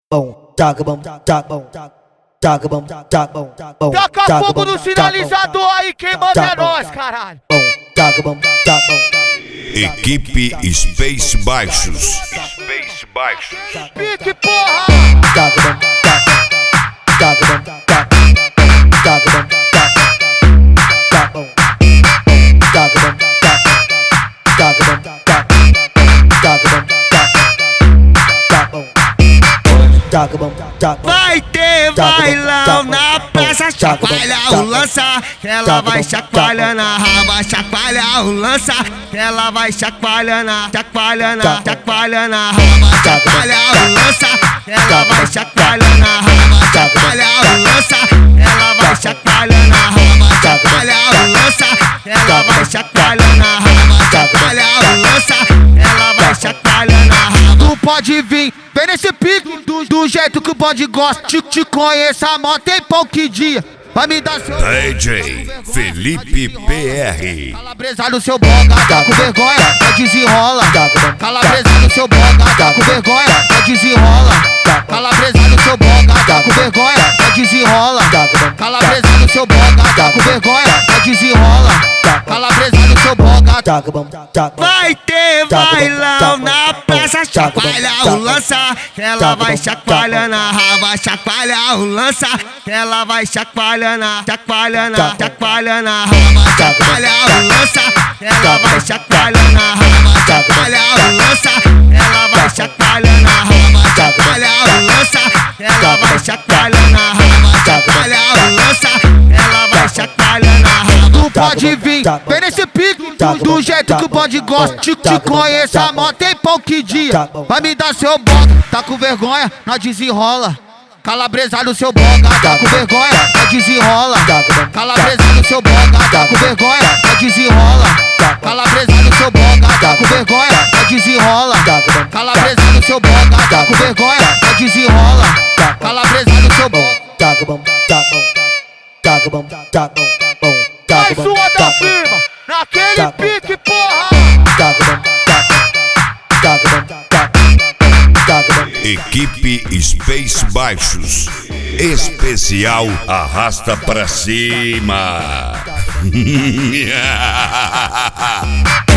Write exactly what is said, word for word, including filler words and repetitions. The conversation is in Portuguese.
bom, taca bom, taca bom, taca bom, taca bom, bom. Taca fogo no sinalizador aí, quem manda é nós, caralho. Bom, taca bom, taca bom. Equipe Space Baixos. Space Baixos. Pique, porra! Taca bom, taca, taca bom, taca, taca bom, taca, taca bom, taca bom, taca, taca bom, taca, taca bom, taca bom, taca bom, taca. Vai ter bailão na praça, chacoalha o lança. Ela vai chacoalhando a raba, chacoalha o lança. Ela vai chacoalhando, chacoalhando, chacoalhando a raba, chacoalha o lança. Ela vai chacoalhando a raba, chacoalha o lança. Ela vai chacoalhando a raba, chacoalha o lança. Ela vai chacoalhando a raba, chacoalha o lança. Ela vai chacoalhando a raba. Tu pode vir, vem nesse pique do, do jeito que o bonde gosta. Te, te conheço há mó tempão, que dia. Vai me dar seu D J Felipe P R. Calabresa no seu boga, tá com vergonha, vai desenrola. Calabresa no seu boga, tá com vergonha, vai desenrola. Calabresa no seu boga, tá com vergonha, vai desenrola. Calabresa no seu boga, tá com vergonha, vai desenrola. Calabresa no seu boga, Taca bom, taca. Vai ter bailão na praça, chacoalha o lança. Ela vai chacoalhando a raba, chacoalha o lança. Ela vai chacoalhando, chacoalhando, chacoalhando a raba, chacoalha o lança. Ela vai chacoalhando a raba, chacoalha o lança. Ela vai chacoalhando a raba, chacoalha o lança. Ela vai chacoalhando a raba, chacoalha o lança. Ela vai chacoalhando a raba. tu pode vir, vem nesse pique do, do jeito que o bonde gosta. Te, te conheço há mó tempão, que dia. Vai me dar seu boga, tá com vergonha, nós desenrola. Calabresa no seu boga, tá com vergonha, nós desenrola. Calabresa no seu boga, tá com vergonha, nós desenrola. Calabresa no seu boga, tá com vergonha, nós desenrola. Calabresa no seu boga, tá com vergonha, nós desenrola. Calabresa no seu boga. Taca bom, taca bom, taca bom, taca bom, taca Mais bom, uma da taca firma, naquele pique, porra! taca bom, taca, taca bom, taca, taca bom. Equipe Space Baixos. Especial Arrasta Pra Cima.